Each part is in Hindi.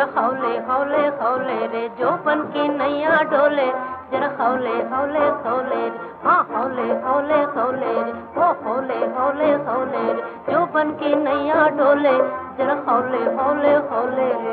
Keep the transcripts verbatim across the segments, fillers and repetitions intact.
हौले हौले हौले रे जो बन की नैया डोले, जरा हौले हौले हौले रे, हाँ हौले हौले हौले रे, ओ हौले हौले हौले रे जो बन की नैया डोले, जरा हौले हौले हौले रे।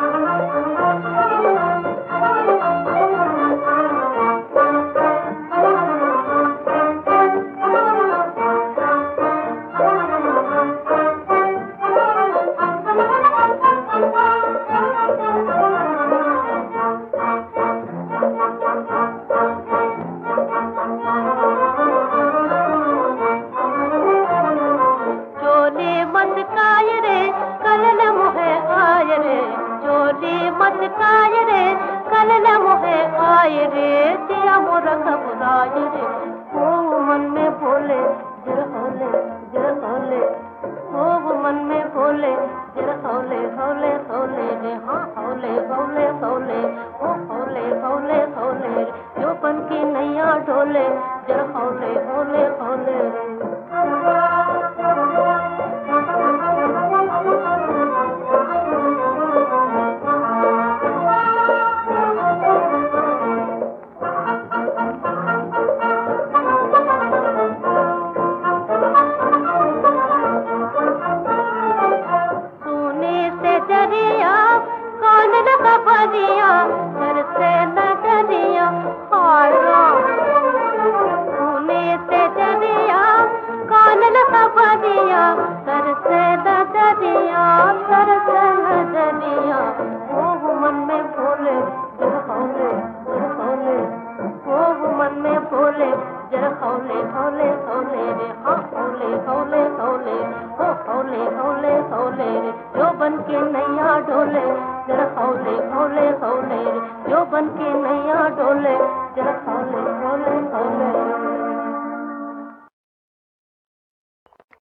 मत काय रे कल न मोहे आए रे, दिया मोरा घबराए रे, ओ मन में बोले जरा हौले जरा हौले, ओ मन में बोले जरा हौले हौले हौले रे, हाँ हौले हौले हौले, ओ हौले हौले हौले रे जो बन की नैया डोले, जरा हौले हौले हौले रे। बदिया घर से नजरिया हारा सुने से जरिया कान लगा बदिया घर से नजरिया घर से नजरिया, वो मन में बोले जरा हौले जरा हौले, वो मन में बोले जरा हौले हौले हौले रे, हाँ हौले हौले हौले, ओ हौले हौले हौले रे जो बन के नैया डोले, जरा हौले हौले हौले रे जो बन के नैया डोले, जरा हौले